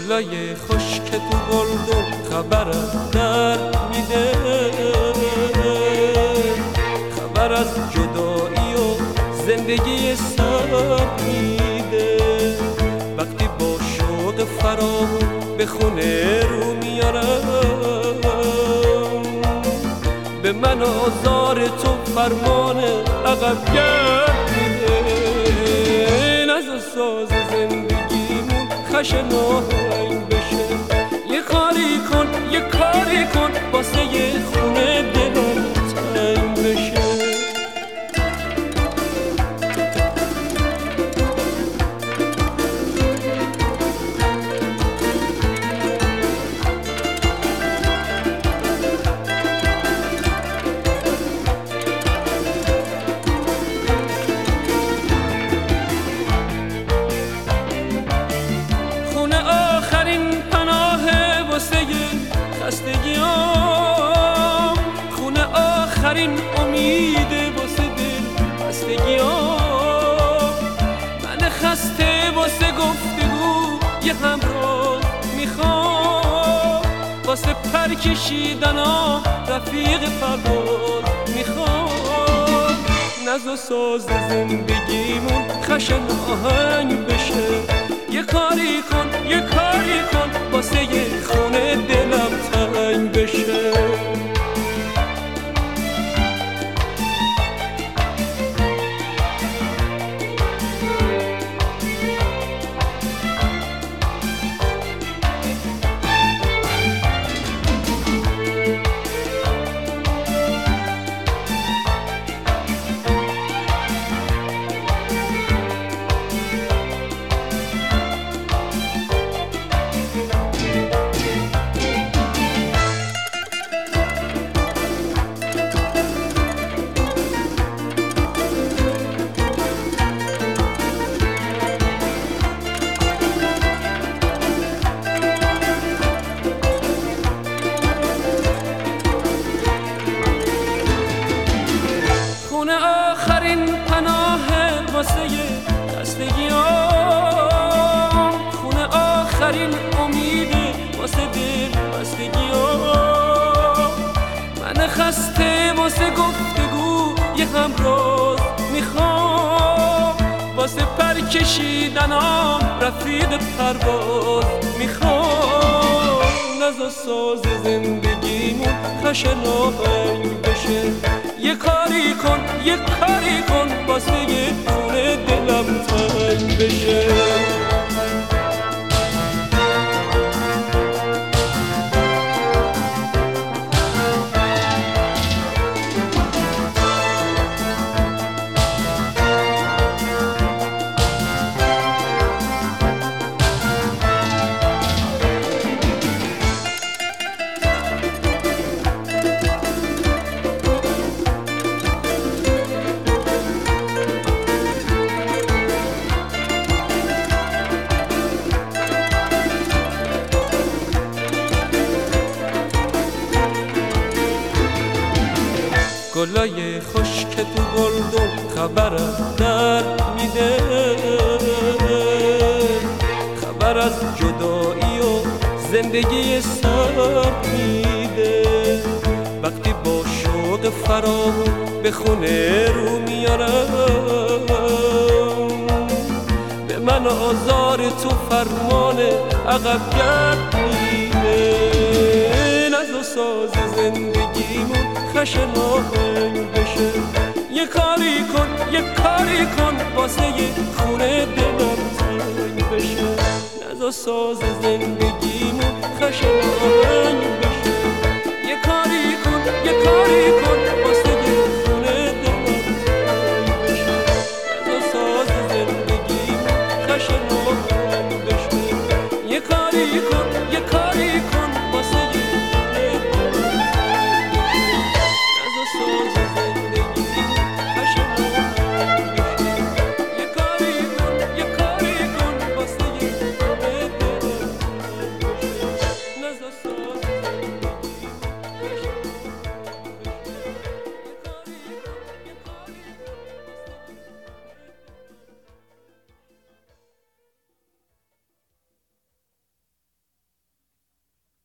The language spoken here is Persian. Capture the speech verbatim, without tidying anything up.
گلای خشک تو گلدون خبرم در میده، خبر از جدایی و زندگی سخت میده. وقتی با شوق فراوون به خونه رو میارم، به من آزار تو فرمان عقب گرد میده. نزا ساز زندگیمون خشن آهنگ بشه، یه کاری کن یه کاری کن واسه یه خونه دلم تنگ بشه. خستگیام خونه آخرین امیده واسه دل خستگیام. من خسته واسه گفتگو یه همراه میخوام، واسه پر کشیدن ها رفیق پرواز میخوام. نزا ساز زندگیمون خشن آهنگ بشه، یه کاری کن یه کاری کن واسه یه خونه دلم تنگ بشه. خونه آخرین پناه واسه خستگیام، خونه آخرین امید واسه دل خستگیام. من خسته واسه گفتگو یه همراز میخوام، واسه پر کشیدنام رفیق پرواز میخوام. نزا ساز زندگیمون خشن آهنگ بشه، یه کاری کن یه کاری کن واسه یه خونه دلم تنگ بشه. گلای خشک تو گلدون خبرم در میده، خبر از جدایی و زندگی سخت میده. وقتی با شوق فراوون به خونه رو میارم، به من آزار تو فرمان عقب گرد میده. نزا ساز زندگیمون خشن آهنگ بشه، یه کاری کن یه کاری کن واسه یه خونه دلم تنگ بشه. نزا ساز زندگیمون خشن آهنگ بشه، یه کاری کن یه کاری کن